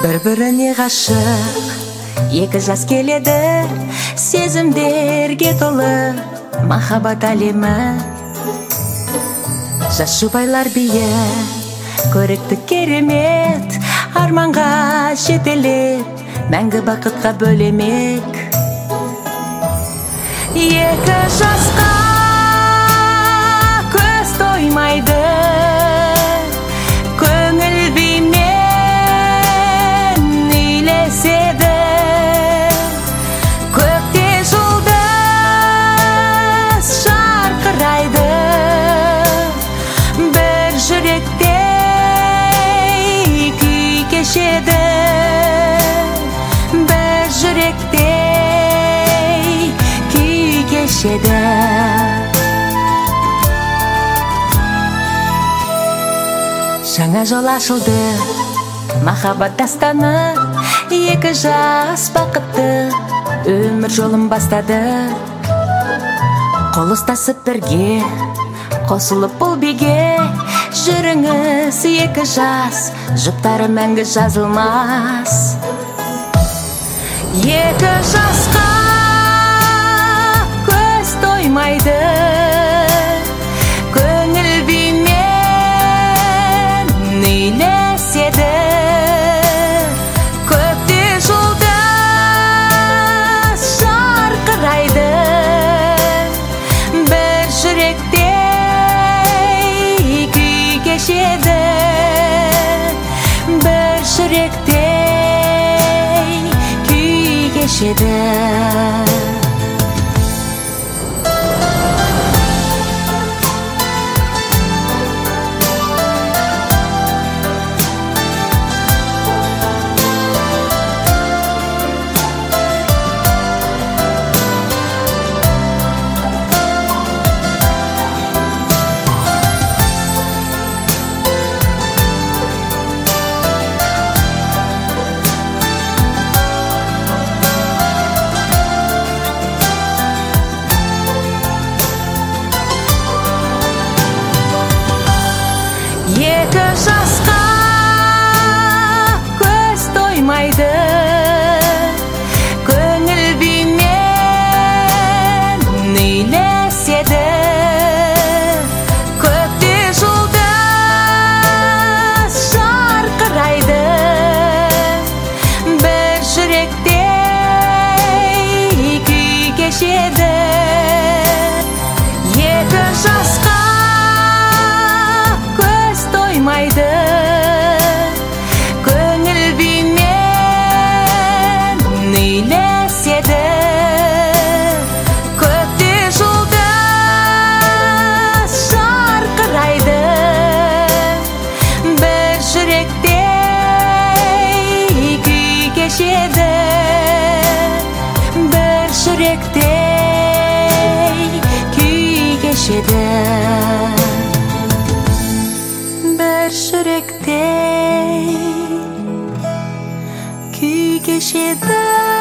Бір-біріне ғашық екі жас келеді, сезімдерге толы махаббат әлемі. Жас жұбайлар биі, көрікті керемет, арманға жетелеп, мәңгі бақытқа бөлемек. Екі жасқа көз тоймайды, көңіл бимен үйлеседі. Көкте жұлдыз жарқырайды, бір жүректе күй кешеді. Бір жүректе күй кешеді. Жаңа жол ашылды, махаббат дастаны, екі жас бақытты өмір жолын бастады. Қол ұстасып бірге, қосылып бұл биге, жүріңіз екі жас, жұптары мәңгі жазылмас. Екі жасқа көз тоймайды, көңіл бимен үйлеседі. Көкте жұлдыз жарқырайды, бір жүректе күй кешеді. Бір жүректе күй кешеді. Екі жасқа көз тоймайды, көңіл бимен үйлеседі. Көкте жұлдыз жарқырайды, бір жүректе күй кешеді. Екі жасқа тоймайды, көңіл бимен үйлеседі. Көкте жұлдыз жарқырайды, бір жүректе күй кешеді. Бір жүректе күй кешеді. Бір жүректе күй кешеді.